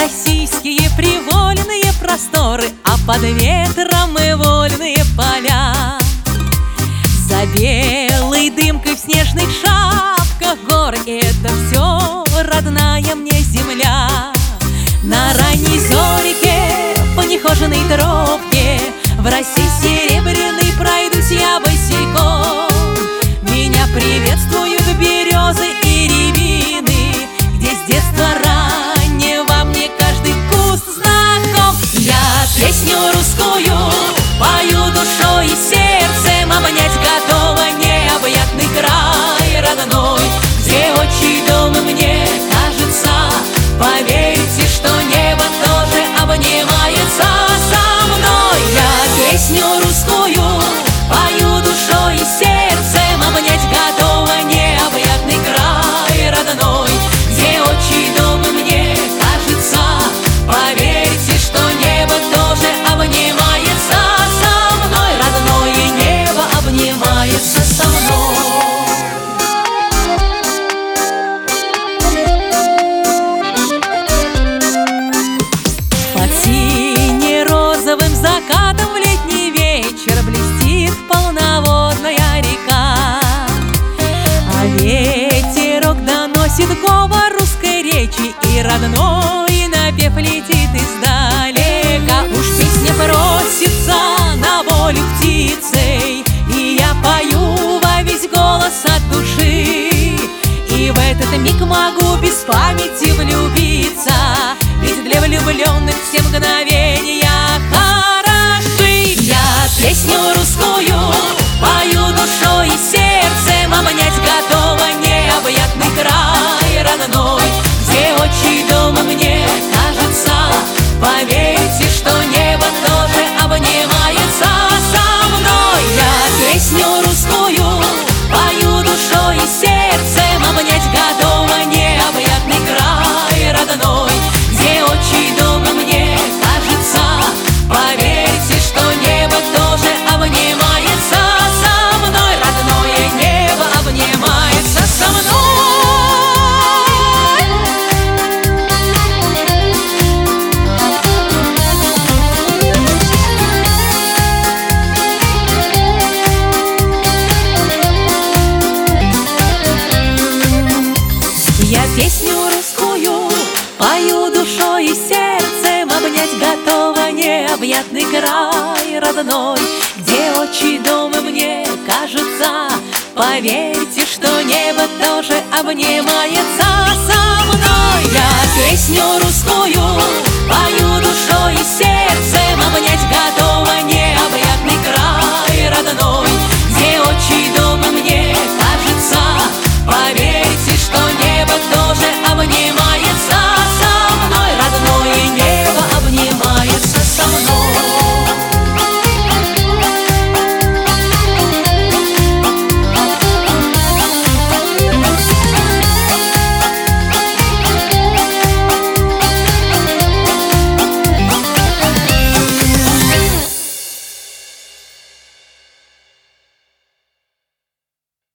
российские привольные просторы, а под ветром и вольные поля. За белой дымкой в снежных шапках гор это все родная мне земля. На ранней зорьке по нехоженной тропке в росе серебряной пройдусь я босиком. Меня приветствуют березы и рябины, где с детства раннего мне каждый куст знаком. Я песню русскую пою душой и сердцем, обнять готова необъятный край родной, где отчий дом мне кажется. Поверьте, что небо тоже обнимается со мной. Я песню русскую пою душой и сердцем, обнять готова необъятный край родной, где отчий дом мне кажется. Поверьте, что небо тоже обнимается со мной, родное небо обнимается со мной. Сине-розовым закатом в летний вечер блестит полноводная река, а ветерок доносит говор русской речи, и родной напев летит издалека. Уж песня просится на волю птицей, и я пою во весь голос от души, и в этот миг могу без памяти влюбиться, ведь для влюбленных все мгновения хороши. Я песню русскую пою душой и сердцем, обнять готова необъятный край родной, где отчий дом мне кажется. Поверьте, что небо тоже обнимается со мной. Я песню русскую пою душой и сердцем, обнять готова необъятный край родной, где отчий дом мне кажется. Поверьте, что небо тоже обнимается со мной, родное небо обнимается со мной. Я песню русскую пою душой и сердцем, обнять готова необъятный край родной, где отчий дом мне кажется. Поверьте, что небо тоже обнимается со мной. Я песню русскую